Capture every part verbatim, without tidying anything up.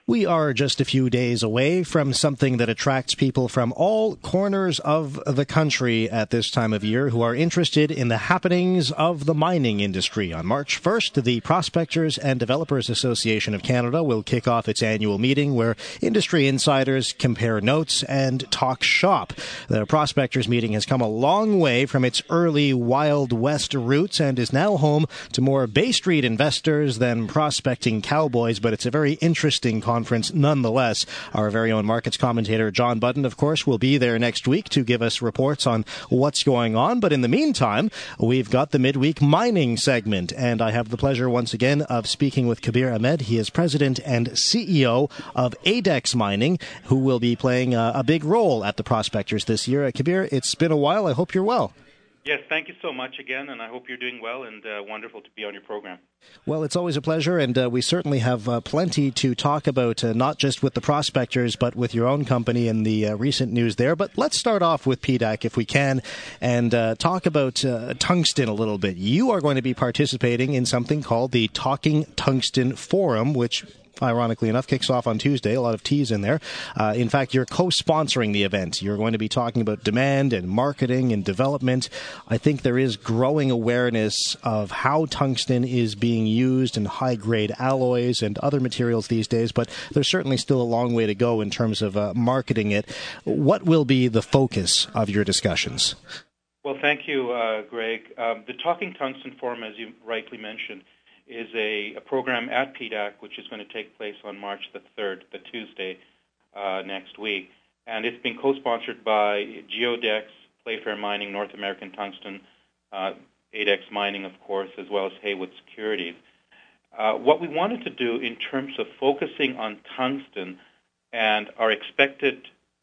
We are just a few days away from something that attracts people from all corners of the country at this time of year who are interested in the happenings of the mining industry. On March first, the Prospectors and Developers Association of Canada will kick off its annual meeting where industry insiders compare notes and talk shop. The Prospectors meeting has come a long way from its early Wild West roots and is now home to more Bay Street investors than prospecting cowboys, but it's a very interesting conference. Conference nonetheless. Our very own markets commentator John Budden, of course, will be there next week to give us reports on what's going on. But in the meantime, we've got the midweek mining segment, and I have the pleasure once again of speaking with Kabir Ahmed. He is president and C E O of Adex Mining, who will be playing a, a big role at the Prospectors this year. Uh, Kabir, it's been a while. I hope you're well. Yes, thank you so much again, and I hope you're doing well, and uh, wonderful to be on your program. Well, it's always a pleasure, and uh, we certainly have uh, plenty to talk about, uh, not just with the Prospectors, but with your own company and the uh, recent news there. But let's start off with P D A C, if we can, and uh, talk about uh, tungsten a little bit. You are going to be participating in something called the Talking Tungsten Forum, which ironically enough, kicks off on Tuesday. A lot of T's in there. Uh, in fact, you're co-sponsoring the event. You're going to be talking about demand and marketing and development. I think there is growing awareness of how tungsten is being used in high-grade alloys and other materials these days, but there's certainly still a long way to go in terms of uh, marketing it. What will be the focus of your discussions? Well, thank you, uh, Greg. Um, the Talking Tungsten Forum, as you rightly mentioned, is a, a program at P D A C, which is going to take place on March the third, the Tuesday uh, next week. And it's been co-sponsored by Geodex, Playfair Mining, North American Tungsten, uh, Adex Mining, of course, as well as Haywood Securities. Uh, what we wanted to do in terms of focusing on tungsten and our expected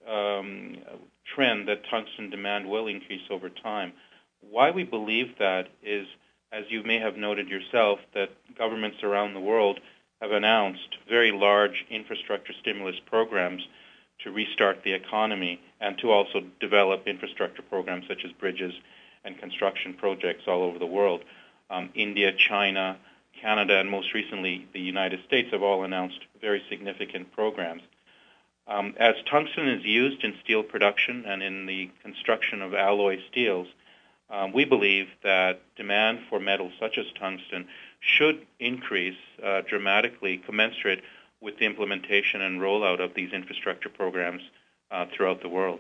um, trend that tungsten demand will increase over time, why we believe that is, as you may have noted yourself, that governments around the world have announced very large infrastructure stimulus programs to restart the economy and to also develop infrastructure programs such as bridges and construction projects all over the world. Um, India, China, Canada, and most recently the United States have all announced very significant programs. Um, as tungsten is used in steel production and in the construction of alloy steels, Um, we believe that demand for metals such as tungsten should increase uh, dramatically, commensurate with the implementation and rollout of these infrastructure programs uh, throughout the world.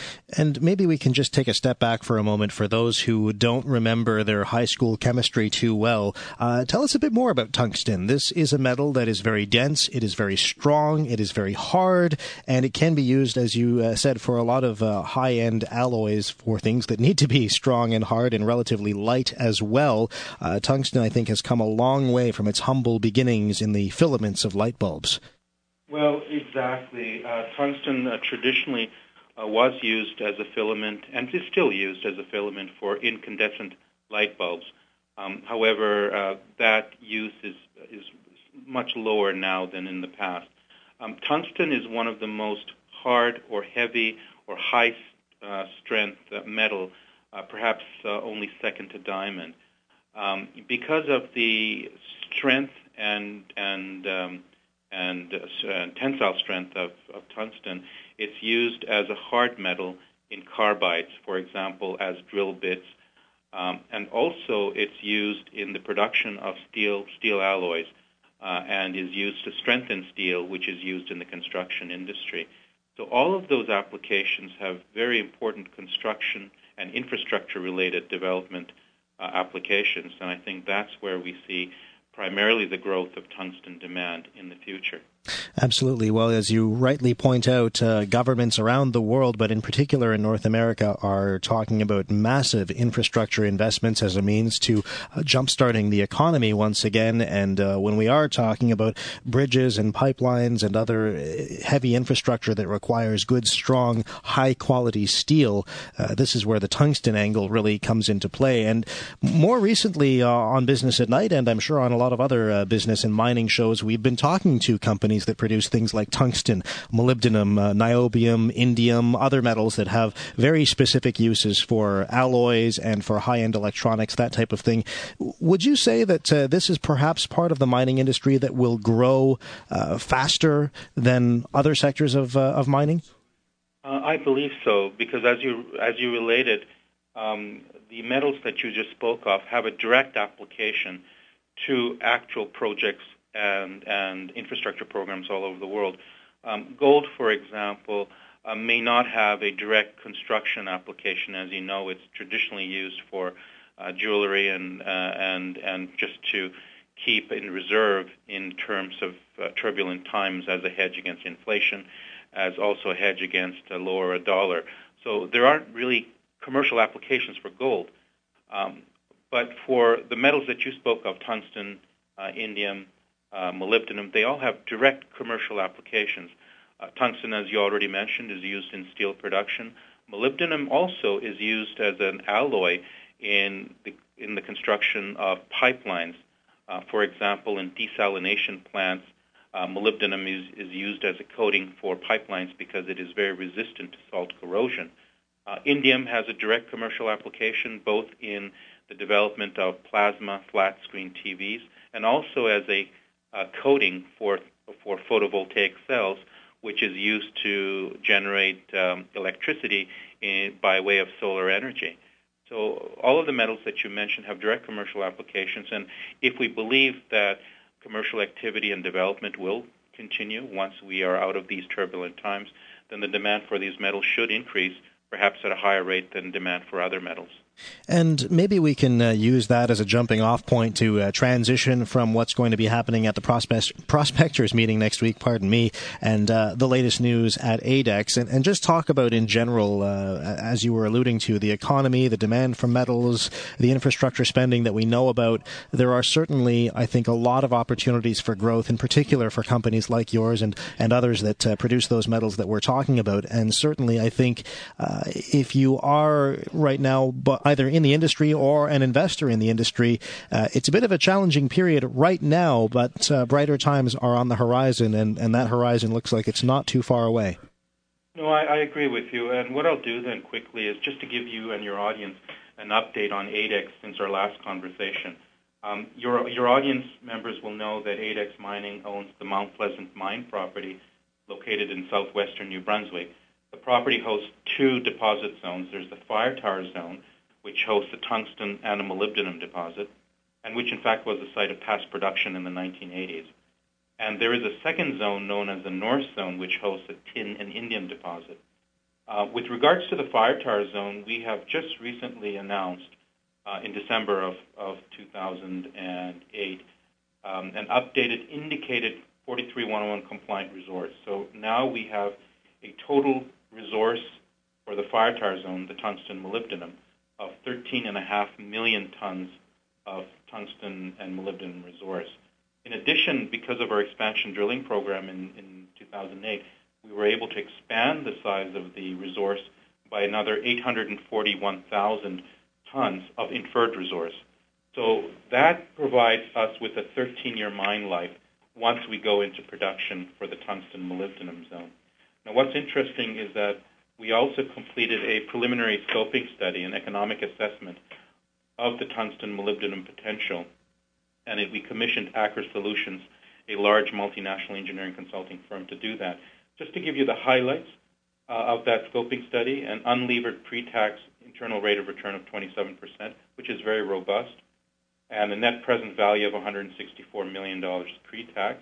And maybe we can just take a step back for a moment for those who don't remember their high school chemistry too well. Uh, tell us a bit more about tungsten. This is a metal that is very dense, it is very strong, it is very hard, and it can be used, as you uh, said, for a lot of uh, high-end alloys for things that need to be strong and hard and relatively light as well. Uh, tungsten, I think, has come a long way from its humble beginnings in the filaments of light bulbs. Well, exactly. Uh, tungsten uh, traditionally Uh, was used as a filament and is still used as a filament for incandescent light bulbs. Um, however, uh, that use is is much lower now than in the past. Um, tungsten is one of the most hard or heavy or high uh, strength uh, metal, uh, perhaps uh, only second to diamond. Um, because of the strength and and um, and uh, tensile strength of, of tungsten, it's used as a hard metal in carbides, for example, as drill bits, um, and also it's used in the production of steel steel alloys, uh, and is used to strengthen steel, which is used in the construction industry. So all of those applications have very important construction and infrastructure-related development uh, applications, and I think that's where we see primarily the growth of tungsten demand in the future. Absolutely. Well, as you rightly point out, uh, governments around the world, but in particular in North America, are talking about massive infrastructure investments as a means to uh, jumpstarting the economy once again. And uh, when we are talking about bridges and pipelines and other heavy infrastructure that requires good, strong, high-quality steel, uh, this is where the tungsten angle really comes into play. And more recently uh, on Business at Night, and I'm sure on a lot of other uh, business and mining shows, we've been talking to companies companies that produce things like tungsten, molybdenum, uh, niobium, indium, other metals that have very specific uses for alloys and for high-end electronics, that type of thing. Would you say that uh, this is perhaps part of the mining industry that will grow uh, faster than other sectors of uh, of mining? Uh, I believe so, because as you as you related, um, the metals that you just spoke of have a direct application to actual projects and and infrastructure programs all over the world. Um, gold, for example, uh, may not have a direct construction application. As you know, it's traditionally used for uh, jewelry and uh, and and just to keep in reserve in terms of uh, turbulent times as a hedge against inflation, as also a hedge against a lower dollar. So there aren't really commercial applications for gold. Um, but for the metals that you spoke of, tungsten, uh, indium, uh, molybdenum, they all have direct commercial applications. Uh, tungsten, as you already mentioned, is used in steel production. Molybdenum also is used as an alloy in the, in the construction of pipelines. Uh, for example, in desalination plants, uh, molybdenum is, is used as a coating for pipelines because it is very resistant to salt corrosion. Uh, indium has a direct commercial application both in the development of plasma flat-screen T Vs and also as a uh, coating for for photovoltaic cells, which is used to generate um, electricity in, by way of solar energy. So all of the metals that you mentioned have direct commercial applications, and if we believe that commercial activity and development will continue once we are out of these turbulent times, then the demand for these metals should increase, perhaps at a higher rate than demand for other metals. And maybe we can uh, use that as a jumping off point to uh, transition from what's going to be happening at the prospect- prospectors meeting next week, pardon me, and uh, the latest news at A D E X, and, and just talk about in general, uh, as you were alluding to, the economy, the demand for metals, the infrastructure spending that we know about. There are certainly, I think, a lot of opportunities for growth, in particular for companies like yours and, and others that uh, produce those metals that we're talking about. And certainly, I think uh, if you are right now but either in the industry or an investor in the industry, uh, it's a bit of a challenging period right now, but uh, brighter times are on the horizon, and, and that horizon looks like it's not too far away. No, I, I agree with you. And what I'll do then quickly is just to give you and your audience an update on A D E X since our last conversation. Um, your, your audience members will know that A D E X Mining owns the Mount Pleasant mine property located in southwestern New Brunswick. The property hosts two deposit zones. There's the Fire Tower Zone, which hosts a tungsten and a molybdenum deposit, and which in fact was the site of past production in the nineteen eighties. And there is a second zone known as the North Zone, which hosts a tin and indium deposit. Uh, with regards to the Fire Tower Zone, we have just recently announced uh, in December of, of two thousand eight um, an updated indicated forty-three one oh one compliant resource. So now we have a total resource for the Fire Tower Zone, the tungsten molybdenum, of thirteen point five million tons of tungsten and molybdenum resource. In addition, because of our expansion drilling program in, in two thousand eight, we were able to expand the size of the resource by another eight hundred forty-one thousand tons of inferred resource. So that provides us with a thirteen-year mine life once we go into production for the tungsten molybdenum zone. Now, what's interesting is that we also completed a preliminary scoping study, an economic assessment of the tungsten molybdenum potential, and it, we commissioned Aker Solutions, a large multinational engineering consulting firm, to do that. Just to give you the highlights uh, of that scoping study, an unlevered pre-tax internal rate of return of twenty-seven percent, which is very robust, and a net present value of one hundred sixty-four million dollars pre-tax,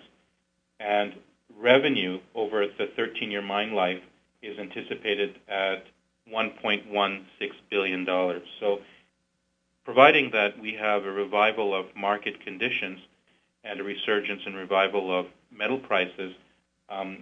and revenue over the thirteen-year mine life is anticipated at one point one six billion dollars. So providing that we have a revival of market conditions and a resurgence and revival of metal prices, um,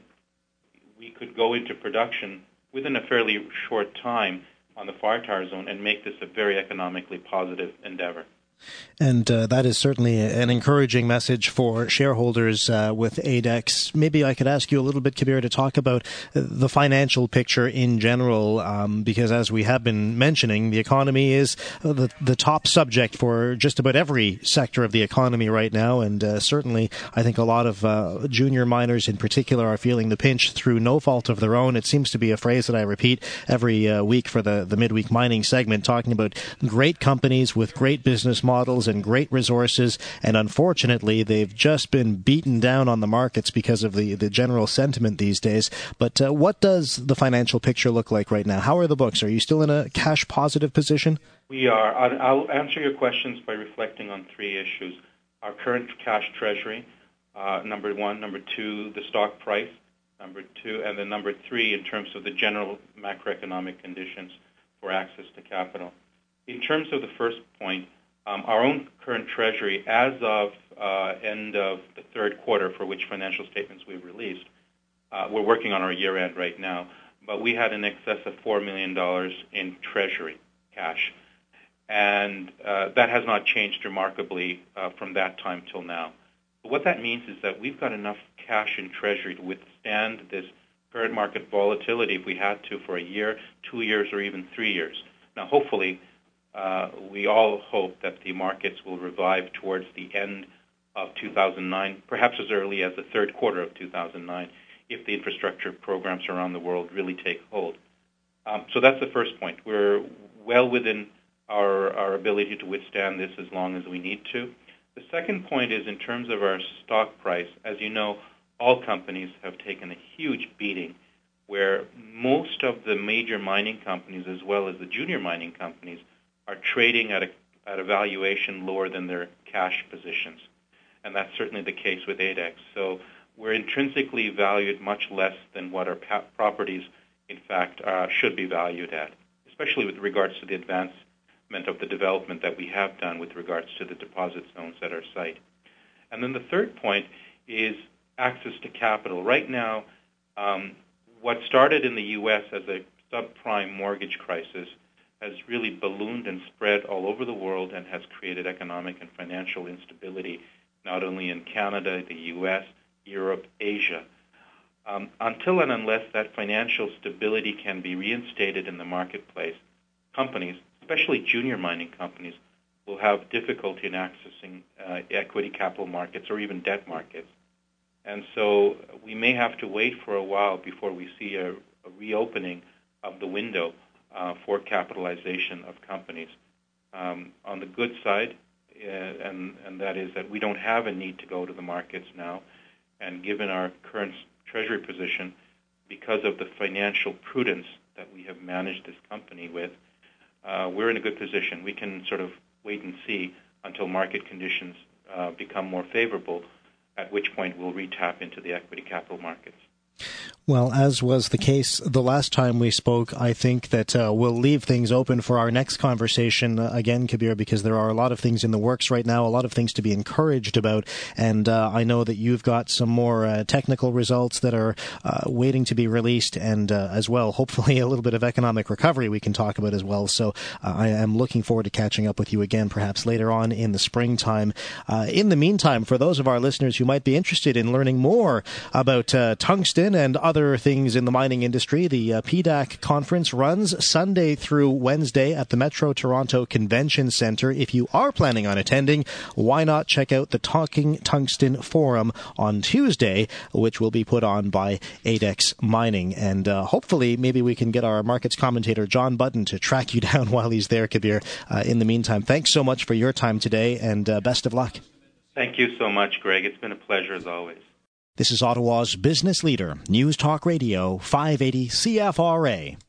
we could go into production within a fairly short time on the Fire Tower Zone and make this a very economically positive endeavor. And uh, that is certainly an encouraging message for shareholders uh, with A D E X. Maybe I could ask you a little bit, Kabir, to talk about the financial picture in general, um, because as we have been mentioning, the economy is the, the top subject for just about every sector of the economy right now. And uh, certainly, I think a lot of uh, junior miners in particular are feeling the pinch through no fault of their own. It seems to be a phrase that I repeat every uh, week for the, the midweek mining segment, talking about great companies with great business models and great resources, and unfortunately they've just been beaten down on the markets because of the, the general sentiment these days. But uh, what does the financial picture look like right now? How are the books? Are you still in a cash positive position? We are. I'll answer your questions by reflecting on three issues. Our current cash treasury, uh, number one. Number two, the stock price. Number two, and then number three, in terms of the general macroeconomic conditions for access to capital. In terms of the first point, Um, our own current treasury, as of uh, end of the third quarter, for which financial statements we've released, uh, we're working on our year-end right now, but we had in excess of four million dollars in treasury cash. And uh, that has not changed remarkably uh, from that time till now. But what that means is that we've got enough cash in treasury to withstand this current market volatility if we had to for a year, two years, or even three years. Now, hopefully, Uh, we all hope that the markets will revive towards the end of two thousand nine, perhaps as early as the third quarter of two thousand nine, if the infrastructure programs around the world really take hold. Um, so that's the first point. We're well within our, our ability to withstand this as long as we need to. The second point is in terms of our stock price. As you know, all companies have taken a huge beating, where most of the major mining companies, as well as the junior mining companies, are trading at a at a valuation lower than their cash positions. And that's certainly the case with A D E X. So we're intrinsically valued much less than what our pa- properties, in fact, uh, should be valued at, especially with regards to the advancement of the development that we have done with regards to the deposit zones at our site. And then the third point is access to capital. Right now, um, what started in the U S as a subprime mortgage crisis has really ballooned and spread all over the world and has created economic and financial instability, not only in Canada, the U S, Europe, Asia. Um, until and unless that financial stability can be reinstated in the marketplace, companies, especially junior mining companies, will have difficulty in accessing uh, equity capital markets or even debt markets. And so we may have to wait for a while before we see a, a reopening of the window Uh, for capitalization of companies. Um, on the good side, uh, and, and that is that we don't have a need to go to the markets now, and given our current treasury position, because of the financial prudence that we have managed this company with, uh, we're in a good position. We can sort of wait and see until market conditions uh, become more favorable, at which point we'll re-tap into the equity capital markets. Well, as was the case the last time we spoke, I think that uh, we'll leave things open for our next conversation uh, again, Kabir, because there are a lot of things in the works right now, a lot of things to be encouraged about. And uh, I know that you've got some more uh, technical results that are uh, waiting to be released, and uh, as well, hopefully a little bit of economic recovery we can talk about as well. So uh, I am looking forward to catching up with you again, perhaps later on in the springtime. Uh, in the meantime, for those of our listeners who might be interested in learning more about uh, tungsten and other Other things in the mining industry, the uh, P D A C conference runs Sunday through Wednesday at the Metro Toronto Convention Centre. If you are planning on attending, why not check out the Talking Tungsten Forum on Tuesday, which will be put on by A D E X Mining. And uh, hopefully maybe we can get our markets commentator John Button to track you down while he's there, Kabir. Uh, in the meantime, thanks so much for your time today, and uh, best of luck. Thank you so much, Greg. It's been a pleasure as always. This is Ottawa's business leader, News Talk Radio, five eighty C F R A.